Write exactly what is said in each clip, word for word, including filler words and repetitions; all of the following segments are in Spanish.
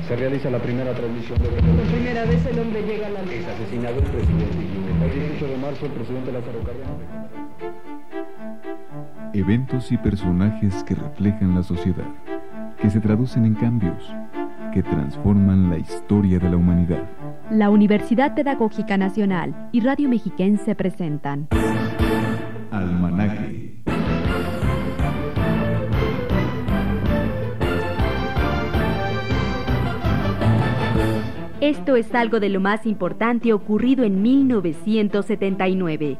Se realiza la primera transmisión de... Por primera vez el hombre llega a la luz. Es asesinado el presidente Guinea. El dieciocho de marzo, el presidente Lázaro Cárdenas. Eventos y personajes que reflejan la sociedad, que se traducen en cambios, que transforman la historia de la humanidad. La Universidad Pedagógica Nacional y Radio Mexiquense presentan Almanaque. Esto es algo de lo más importante ocurrido en mil novecientos setenta y nueve.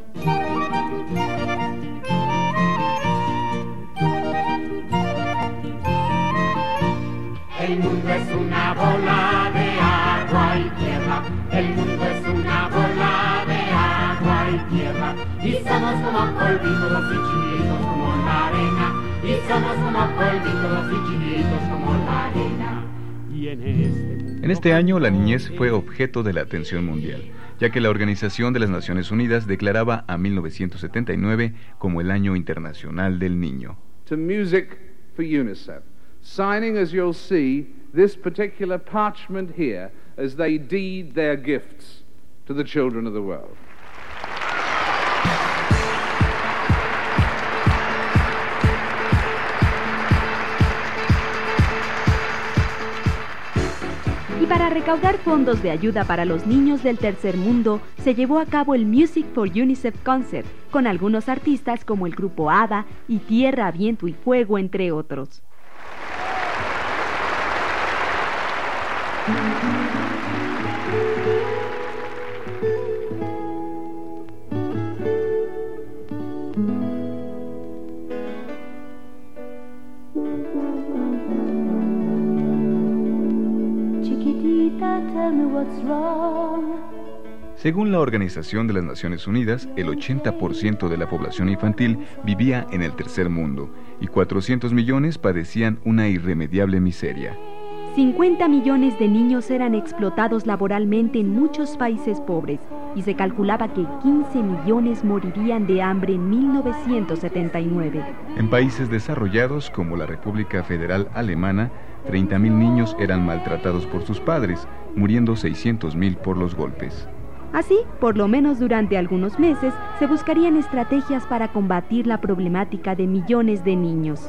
El mundo es una bola de agua y tierra. El mundo es una bola de agua y tierra. Y somos como polvitos y chiquitos como la arena. Y somos como polvitos y chiquitos como la arena. Y en este En este año, la niñez fue objeto de la atención mundial, ya que la Organización de las Naciones Unidas declaraba a mil novecientos setenta y nueve como el Año Internacional del Niño. To Music for UNICEF, signing, as you'll see, this particular parchment here as they deed their gifts to the children of the world. Y para recaudar fondos de ayuda para los niños del tercer mundo, se llevó a cabo el Music for UNICEF Concert, con algunos artistas como el grupo ABBA y Tierra, Viento y Fuego, entre otros. Según la Organización de las Naciones Unidas, el ochenta por ciento de la población infantil vivía en el tercer mundo y cuatrocientos millones padecían una irremediable miseria. cincuenta millones de niños eran explotados laboralmente en muchos países pobres y se calculaba que quince millones morirían de hambre en mil novecientos setenta y nueve. En países desarrollados como la República Federal Alemana, treinta mil niños eran maltratados por sus padres, muriendo seiscientos mil por los golpes. Así, por lo menos durante algunos meses, se buscarían estrategias para combatir la problemática de millones de niños.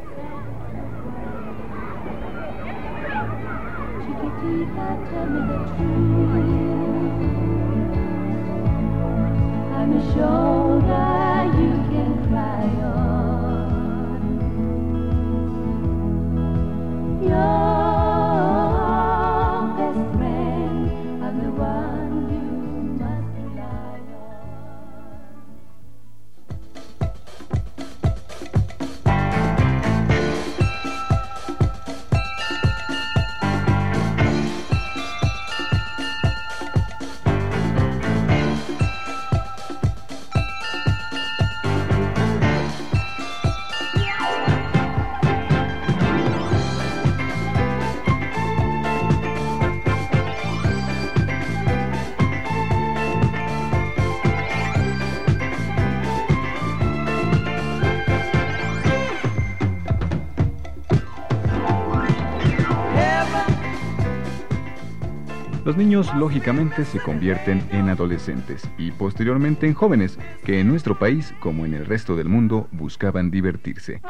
Los niños, lógicamente, se convierten en adolescentes y posteriormente en jóvenes que en nuestro país, como en el resto del mundo, buscaban divertirse.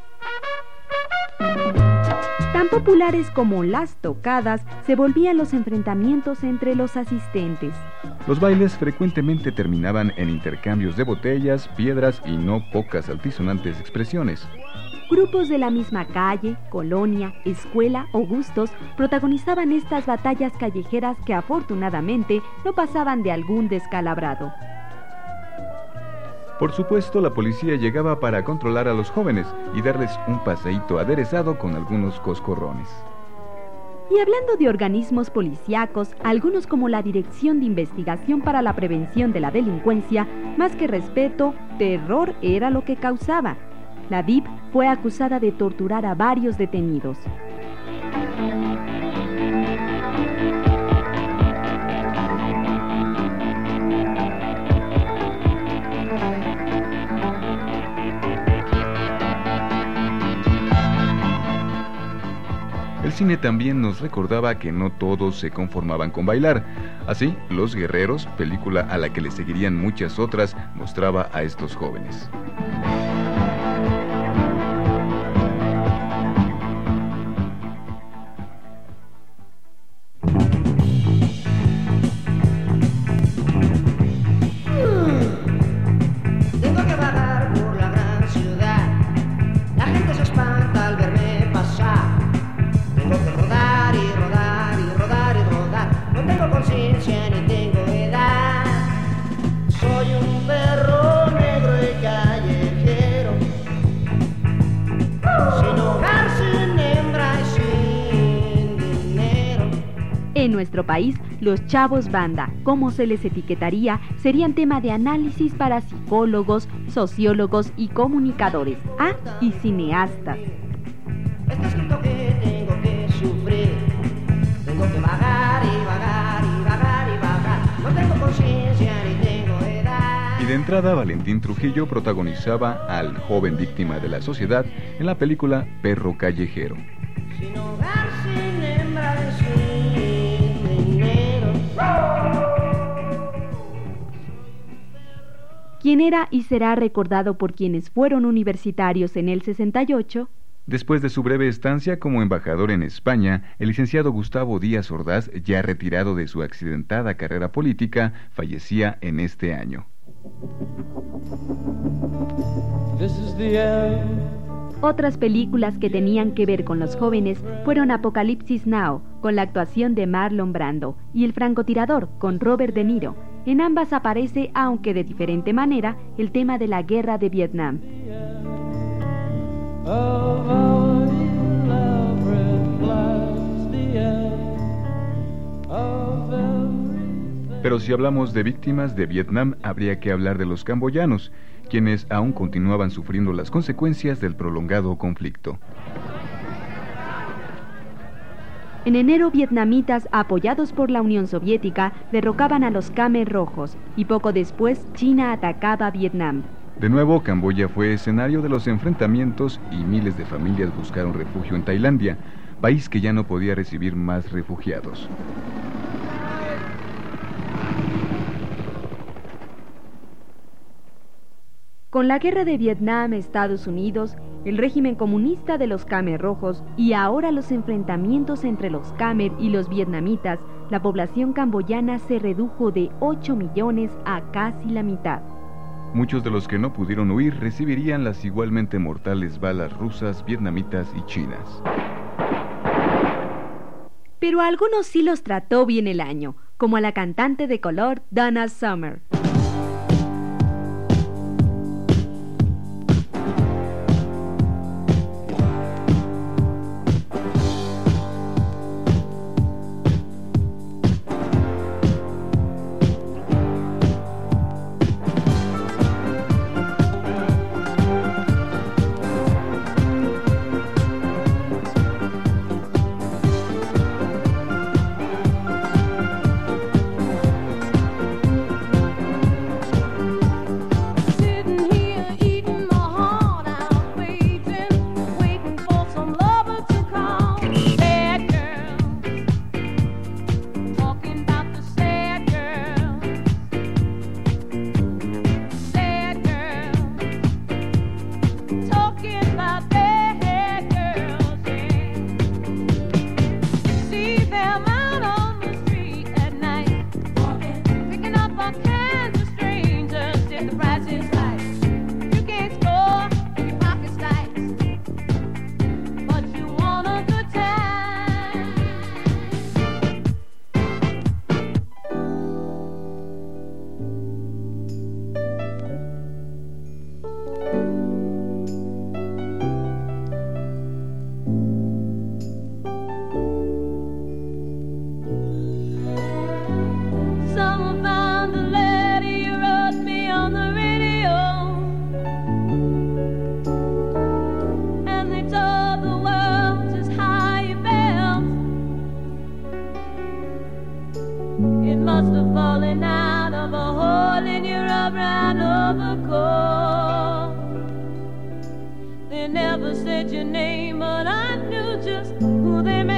Tan populares como las tocadas se volvían los enfrentamientos entre los asistentes. Los bailes frecuentemente terminaban en intercambios de botellas, piedras y no pocas altisonantes expresiones. Grupos de la misma calle, colonia, escuela o gustos protagonizaban estas batallas callejeras que afortunadamente no pasaban de algún descalabrado. Por supuesto, la policía llegaba para controlar a los jóvenes y darles un paseíto aderezado con algunos coscorrones. Y hablando de organismos policíacos, algunos como la Dirección de Investigación para la Prevención de la Delincuencia, más que respeto, terror era lo que causaba. La D I P fue acusada de torturar a varios detenidos. El cine también nos recordaba que no todos se conformaban con bailar. Así, Los Guerreros, película a la que le seguirían muchas otras, mostraba a estos jóvenes. En nuestro país, los chavos banda, como se les etiquetaría, serían tema de análisis para psicólogos, sociólogos y comunicadores, ah, y cineastas. Está escrito que tengo que sufrir, tengo que vagar y vagar y vagar y vagar, no tengo conciencia ni tengo edad. Y de entrada, Valentín Trujillo protagonizaba al joven víctima de la sociedad en la película Perro Callejero. Sin hogar, sin hembra, sin dinero. Quien era y será recordado por quienes fueron universitarios en el sesenta y ocho. Después de su breve estancia como embajador en España, el licenciado Gustavo Díaz Ordaz, ya retirado de su accidentada carrera política, fallecía en este año. Otras películas que tenían que ver con los jóvenes fueron Apocalipsis Now, con la actuación de Marlon Brando, y El francotirador, con Robert De Niro. En ambas aparece, aunque de diferente manera, el tema de la guerra de Vietnam. Pero si hablamos de víctimas de Vietnam, habría que hablar de los camboyanos, quienes aún continuaban sufriendo las consecuencias del prolongado conflicto. En enero, vietnamitas, apoyados por la Unión Soviética, derrocaban a los Khmer Rojos, y poco después China atacaba a Vietnam. De nuevo, Camboya fue escenario de los enfrentamientos y miles de familias buscaron refugio en Tailandia, país que ya no podía recibir más refugiados. Con la guerra de Vietnam, Estados Unidos, el régimen comunista de los Khmer Rojos y ahora los enfrentamientos entre los Khmer y los vietnamitas, la población camboyana se redujo de ocho millones a casi la mitad. Muchos de los que no pudieron huir recibirían las igualmente mortales balas rusas, vietnamitas y chinas. Pero a algunos sí los trató bien el año, como a la cantante de color Donna Summer. They never said your name, but I knew just who they meant.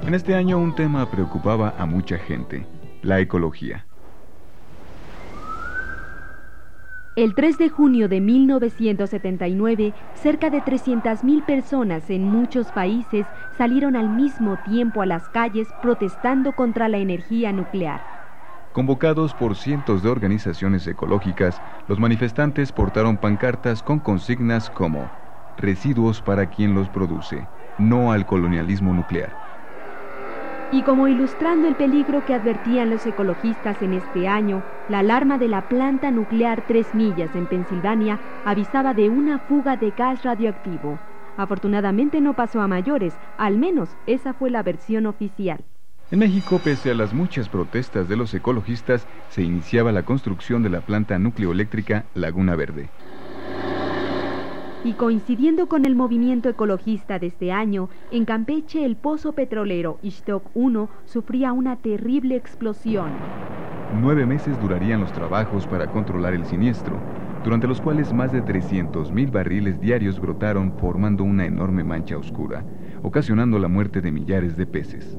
En este año un tema preocupaba a mucha gente: la ecología. El tres de junio de mil novecientos setenta y nueve, cerca de trescientas mil personas en muchos países salieron al mismo tiempo a las calles protestando contra la energía nuclear. Convocados por cientos de organizaciones ecológicas, los manifestantes portaron pancartas con consignas como: residuos para quien los produce, no al colonialismo nuclear. Y como ilustrando el peligro que advertían los ecologistas en este año, la alarma de la planta nuclear Tres Millas en Pensilvania avisaba de una fuga de gas radioactivo. Afortunadamente no pasó a mayores, al menos esa fue la versión oficial. En México, pese a las muchas protestas de los ecologistas, se iniciaba la construcción de la planta nucleoeléctrica Laguna Verde. Y coincidiendo con el movimiento ecologista de este año, en Campeche el pozo petrolero Ixtoc uno sufría una terrible explosión. Nueve meses durarían los trabajos para controlar el siniestro, durante los cuales más de trescientos mil barriles diarios brotaron formando una enorme mancha oscura, ocasionando la muerte de millares de peces.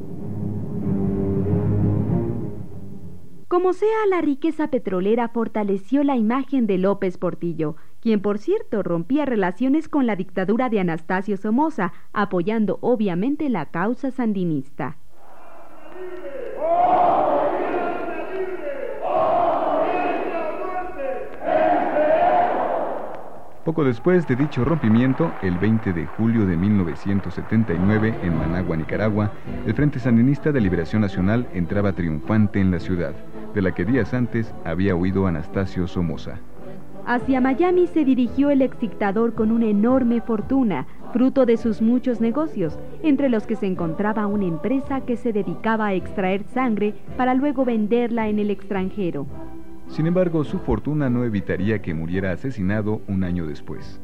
Como sea, la riqueza petrolera fortaleció la imagen de López Portillo, quien por cierto rompía relaciones con la dictadura de Anastasio Somoza, apoyando obviamente la causa sandinista. Poco después de dicho rompimiento, el veinte de julio de mil novecientos setenta y nueve, en Managua, Nicaragua, el Frente Sandinista de Liberación Nacional entraba triunfante en la ciudad, de la que días antes había huido Anastasio Somoza. Hacia Miami se dirigió el exdictador con una enorme fortuna, fruto de sus muchos negocios, entre los que se encontraba una empresa que se dedicaba a extraer sangre para luego venderla en el extranjero. Sin embargo, su fortuna no evitaría que muriera asesinado un año después.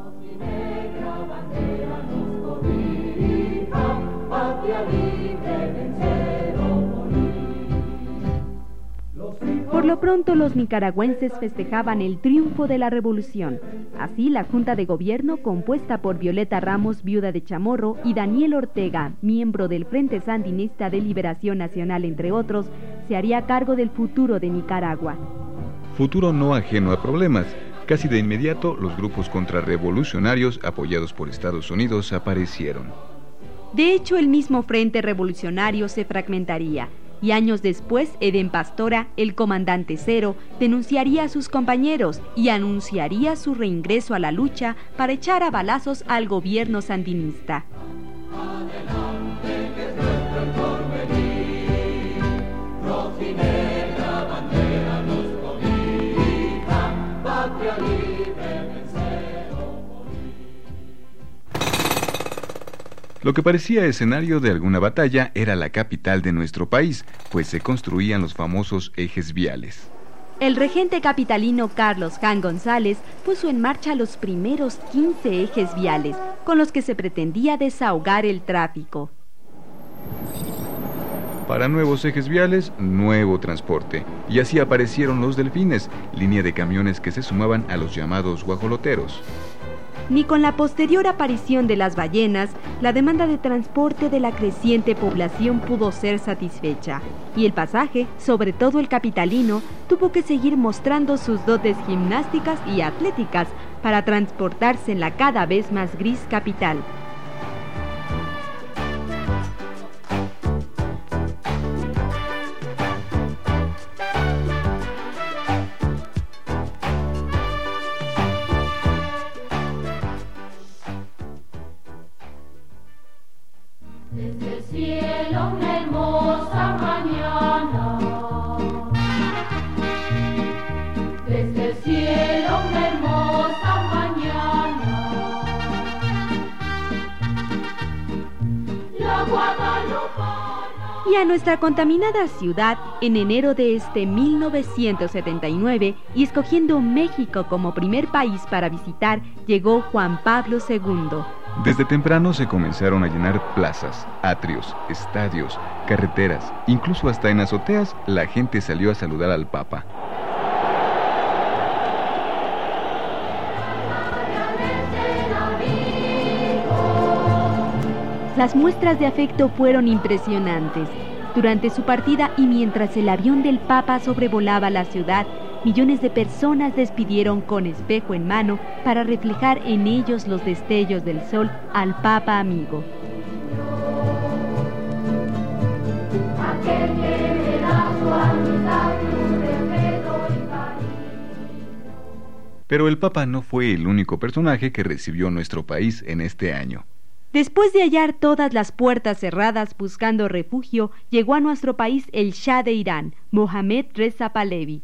Por lo pronto, los nicaragüenses festejaban el triunfo de la revolución. Así, la Junta de Gobierno, compuesta por Violeta Ramos, viuda de Chamorro, y Daniel Ortega, miembro del Frente Sandinista de Liberación Nacional, entre otros, se haría cargo del futuro de Nicaragua. Futuro no ajeno a problemas. Casi de inmediato, los grupos contrarrevolucionarios, apoyados por Estados Unidos, aparecieron. De hecho, el mismo Frente Revolucionario se fragmentaría, y años después, Eden Pastora, el comandante Cero, denunciaría a sus compañeros y anunciaría su reingreso a la lucha para echar a balazos al gobierno sandinista. Adelante, que es nuestro el porvenir, rojinegra bandera nos cobija, patria libre, vencer o morir. Lo que parecía escenario de alguna batalla era la capital de nuestro país, pues se construían los famosos ejes viales. El regente capitalino Carlos Jan González puso en marcha los primeros quince ejes viales, con los que se pretendía desahogar el tráfico. Para nuevos ejes viales, nuevo transporte. Y así aparecieron los delfines, línea de camiones que se sumaban a los llamados guajoloteros. Ni con la posterior aparición de las ballenas, la demanda de transporte de la creciente población pudo ser satisfecha, y el pasaje, sobre todo el capitalino, tuvo que seguir mostrando sus dotes gimnásticas y atléticas para transportarse en la cada vez más gris capital. Desde el cielo una hermosa mañana, desde el cielo una hermosa mañana, la guadalupana. Y a nuestra contaminada ciudad, en enero de este mil novecientos setenta y nueve, y escogiendo México como primer país para visitar, llegó Juan Pablo segundo. Desde temprano se comenzaron a llenar plazas, atrios, estadios, carreteras, incluso hasta en azoteas la gente salió a saludar al Papa. Las muestras de afecto fueron impresionantes. Durante su partida y mientras el avión del Papa sobrevolaba la ciudad, millones de personas despidieron con espejo en mano para reflejar en ellos los destellos del sol al Papa amigo. Pero el Papa no fue el único personaje que recibió nuestro país en este año. Después de hallar todas las puertas cerradas buscando refugio, llegó a nuestro país el Shah de Irán, Mohammad Reza Pahlavi.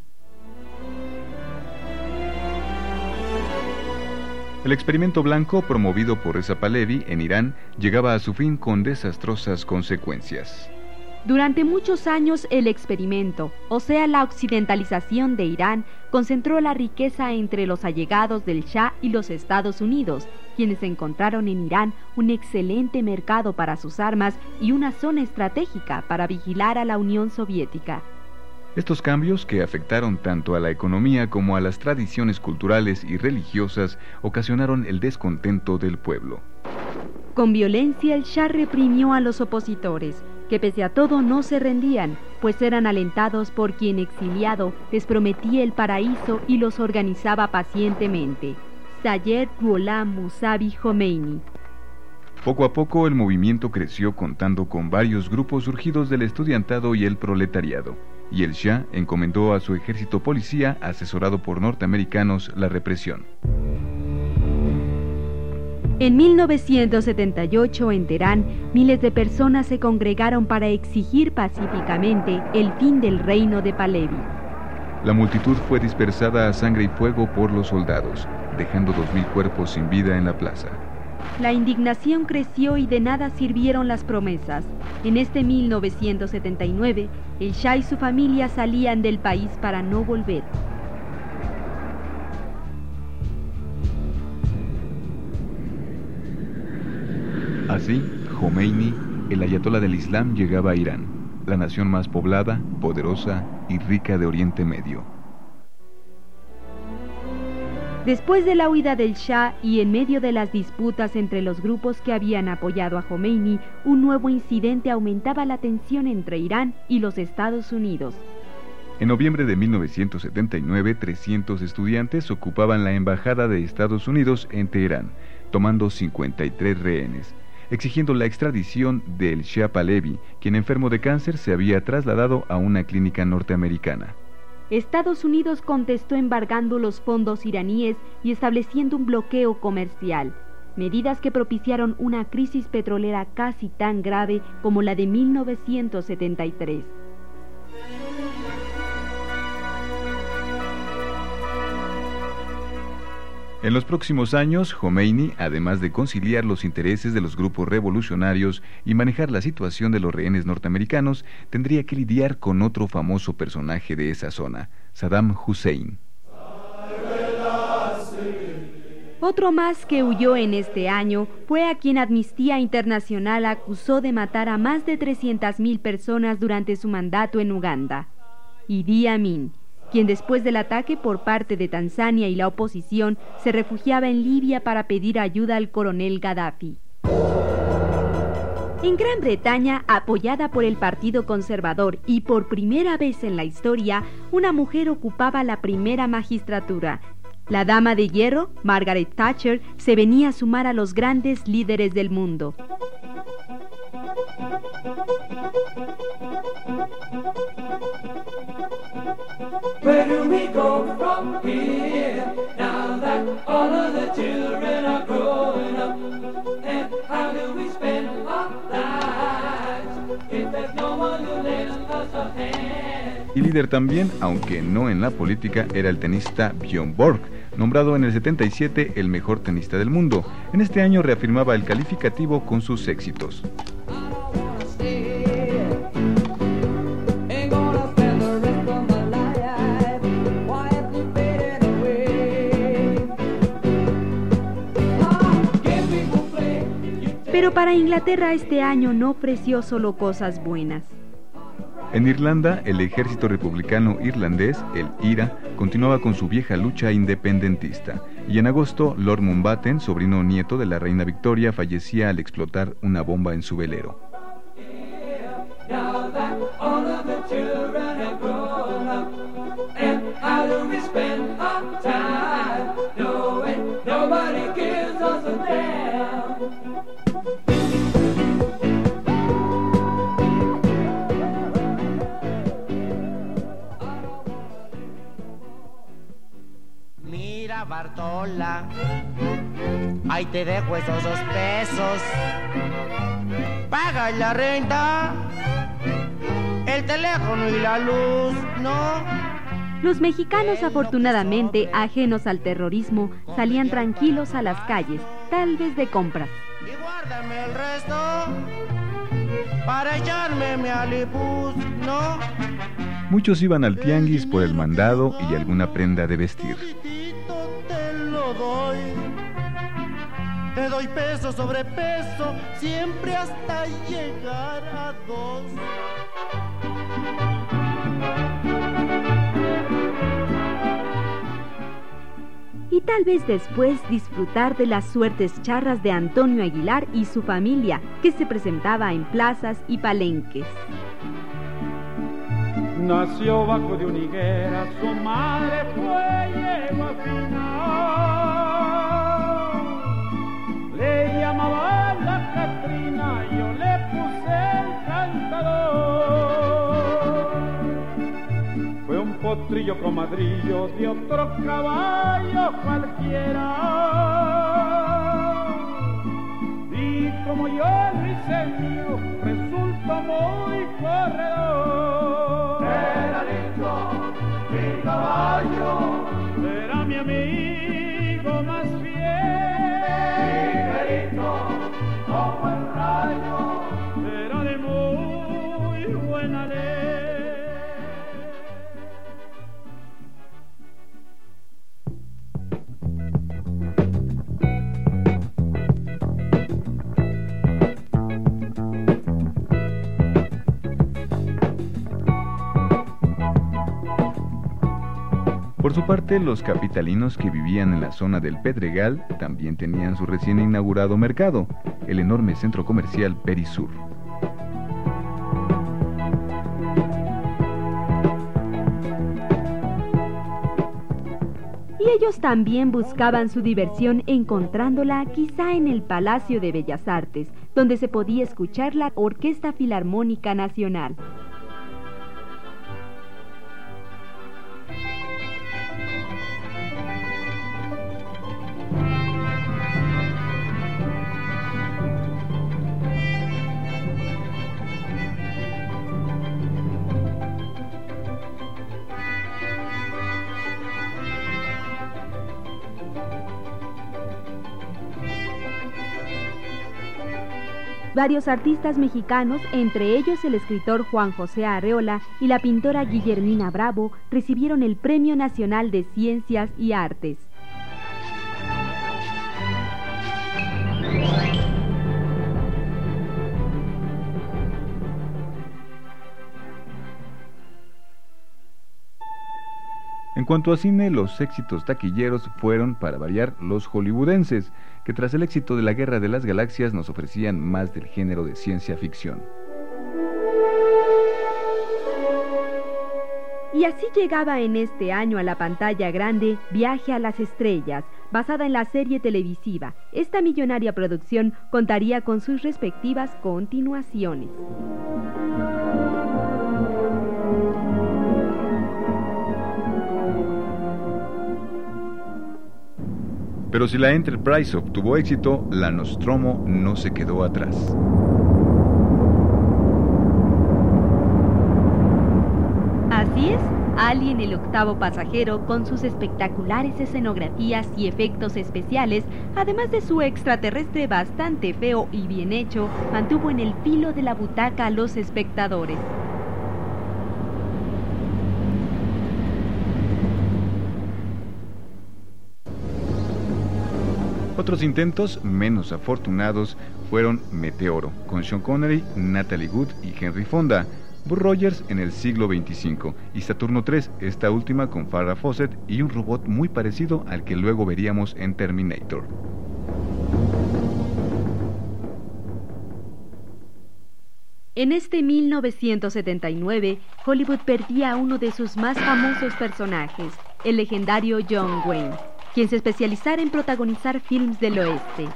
El experimento blanco promovido por Reza Pahlavi en Irán llegaba a su fin con desastrosas consecuencias. Durante muchos años el experimento, o sea la occidentalización de Irán, concentró la riqueza entre los allegados del Shah y los Estados Unidos, quienes encontraron en Irán un excelente mercado para sus armas y una zona estratégica para vigilar a la Unión Soviética. Estos cambios, que afectaron tanto a la economía como a las tradiciones culturales y religiosas, ocasionaron el descontento del pueblo. Con violencia el Shah reprimió a los opositores, que pese a todo no se rendían, pues eran alentados por quien exiliado les prometía el paraíso y los organizaba pacientemente, Sayyid Ruhollah Mossavi Jomeini. Poco a poco el movimiento creció contando con varios grupos surgidos del estudiantado y el proletariado, y el Shah encomendó a su ejército policía, asesorado por norteamericanos, la represión. En mil novecientos setenta y ocho, en Teherán, miles de personas se congregaron para exigir pacíficamente el fin del reino de Pahlavi. La multitud fue dispersada a sangre y fuego por los soldados, dejando dos mil cuerpos sin vida en la plaza. La indignación creció y de nada sirvieron las promesas. En este mil novecientos setenta y nueve, el Shah y su familia salían del país para no volver. Así, Jomeini, el ayatolá del Islam, llegaba a Irán, la nación más poblada, poderosa y rica de Oriente Medio. Después de la huida del Shah y en medio de las disputas entre los grupos que habían apoyado a Jomeini, un nuevo incidente aumentaba la tensión entre Irán y los Estados Unidos. En noviembre de mil novecientos setenta y nueve, trescientos estudiantes ocupaban la embajada de Estados Unidos en Teherán, tomando cincuenta y tres rehenes, exigiendo la extradición del Shah Pahlavi, quien enfermo de cáncer se había trasladado a una clínica norteamericana. Estados Unidos contestó embargando los fondos iraníes y estableciendo un bloqueo comercial, medidas que propiciaron una crisis petrolera casi tan grave como la de mil novecientos setenta y tres. En los próximos años, Jomeini, además de conciliar los intereses de los grupos revolucionarios y manejar la situación de los rehenes norteamericanos, tendría que lidiar con otro famoso personaje de esa zona, Saddam Hussein. Otro más que huyó en este año fue a quien Amnistía Internacional acusó de matar a más de trescientas mil personas durante su mandato en Uganda, Idi Amin, quien después del ataque por parte de Tanzania y la oposición se refugiaba en Libia para pedir ayuda al coronel Gaddafi. En Gran Bretaña, apoyada por el Partido Conservador y por primera vez en la historia, una mujer ocupaba la primera magistratura. La dama de hierro, Margaret Thatcher, se venía a sumar a los grandes líderes del mundo. Where do we go from here, now that all of the children are growing up? And how do we spend our lives if there's no one who lends us a hand? Y líder también, aunque no en la política, era el tenista Björn Borg, nombrado en el setenta y siete el mejor tenista del mundo. En este año reafirmaba el calificativo con sus éxitos. Pero para Inglaterra este año no ofreció solo cosas buenas. En Irlanda, el ejército republicano irlandés, el I R A, continuaba con su vieja lucha independentista. Y en agosto, Lord Mountbatten, sobrino nieto de la reina Victoria, fallecía al explotar una bomba en su velero. Now that all of the children have grown up, and how do we spend our time? Knowing nobody gives us a damn. Mira, Bartola, ahí te dejo esos dos pesos. Paga la renta, el teléfono y la luz, ¿no? Los mexicanos, afortunadamente, ajenos al terrorismo, salían tranquilos a las calles, tal vez de compras. Y guárdame el resto para echarme mi alibus, ¿no? Muchos iban al tianguis por el mandado y alguna prenda de vestir. Te lo doy, te doy peso sobre peso, siempre hasta llegar a dos. Y tal vez después disfrutar de las suertes charras de Antonio Aguilar y su familia, que se presentaba en plazas y palenques. Nació bajo de una higuera, su madre fue yegua fina. Le llamaban la Catrina, yo le puse el cantador. Fue un potrillo comadrillo de otro caballo cualquiera. Y como yo el ruiseñor resultó muy corredor. Era lindo mi caballo, era mi amigo más fiel. Ligerito como el rayo, era de muy buena ley. Por su parte, los capitalinos que vivían en la zona del Pedregal también tenían su recién inaugurado mercado, el enorme centro comercial Perisur. Y ellos también buscaban su diversión encontrándola quizá en el Palacio de Bellas Artes, donde se podía escuchar la Orquesta Filarmónica Nacional. Varios artistas mexicanos, entre ellos el escritor Juan José Arreola y la pintora Guillermina Bravo, recibieron el Premio Nacional de Ciencias y Artes. En cuanto a cine, los éxitos taquilleros fueron, para variar, los hollywoodenses, que tras el éxito de la Guerra de las Galaxias nos ofrecían más del género de ciencia ficción. Y así llegaba en este año a la pantalla grande Viaje a las Estrellas, basada en la serie televisiva. Esta millonaria producción contaría con sus respectivas continuaciones. Pero si la Enterprise obtuvo éxito, la Nostromo no se quedó atrás. Así es, Alien, el octavo pasajero, con sus espectaculares escenografías y efectos especiales, además de su extraterrestre bastante feo y bien hecho, mantuvo en el filo de la butaca a los espectadores. Otros intentos, menos afortunados, fueron Meteoro, con Sean Connery, Natalie Wood y Henry Fonda, Buck Rogers en el siglo veinticinco y Saturno tres, esta última con Farrah Fawcett y un robot muy parecido al que luego veríamos en Terminator. En este mil novecientos setenta y nueve, Hollywood perdía a uno de sus más famosos personajes, el legendario John Wayne, quien se especializara en protagonizar films del oeste.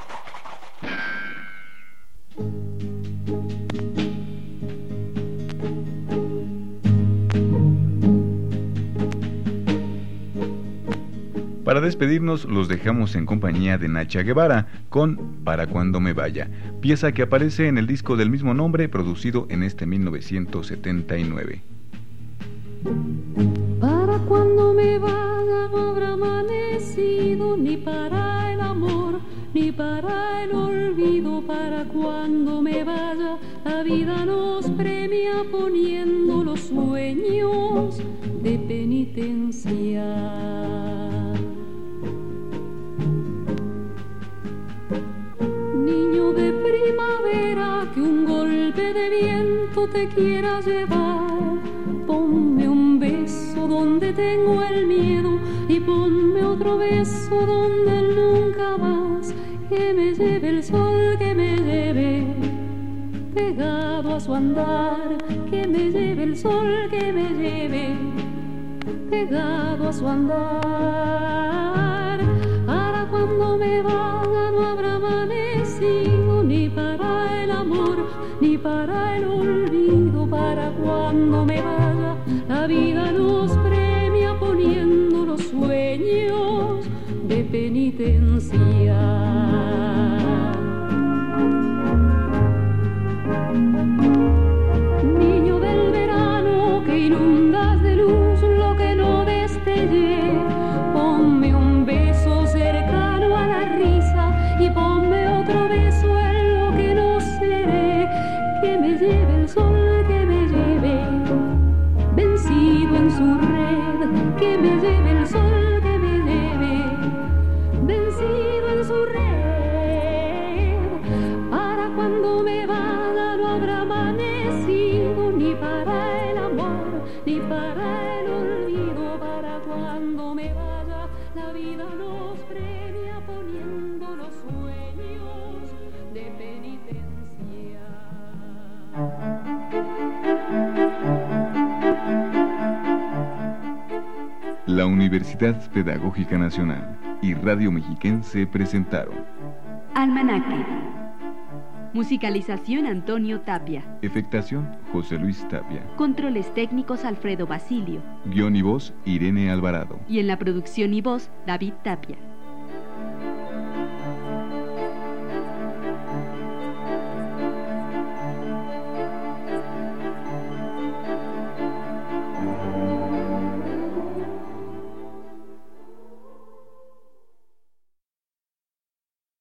Para despedirnos, los dejamos en compañía de Nacha Guevara con Para Cuando Me Vaya, pieza que aparece en el disco del mismo nombre, producido en este mil novecientos setenta y nueve. Para cuando me vaya no habrá amanecido, ni para el amor, ni para el olvido. Para cuando me vaya, la vida nos premia poniendo los sueños de penitencia. Niño de primavera, que un golpe de viento te quiera llevar, ponme un beso donde tengo el miedo y ponme otro beso donde nunca más. Que me lleve el sol, que me lleve pegado a su andar. Que me lleve el sol, que me lleve pegado a su andar. Para cuando me vaya no habrá amanecido, ni para el amor, ni para el olvido. Para cuando me vaya, la vida nos premia poniendo los sueños de penitencia. Niño del verano, que inundas de luz lo que no destellé, ponme un beso cercano a la risa y ponme otro beso en lo que no seré. Que me lleve el sol, que me lleve vencido en su red. Que me lleve el sol, que me lleve vencido en su red. Para cuando me vaya no habrá amanecido, ni para el amor, ni para el olvido. Para cuando me vaya, la vida nos premia poniendo los sueños de penitencia. La Universidad Pedagógica Nacional y Radio Mexiquense presentaron Almanaque. Musicalización Antonio Tapia. Efectación José Luis Tapia. Controles técnicos Alfredo Basilio. Guión y voz Irene Alvarado. Y en la producción y voz David Tapia.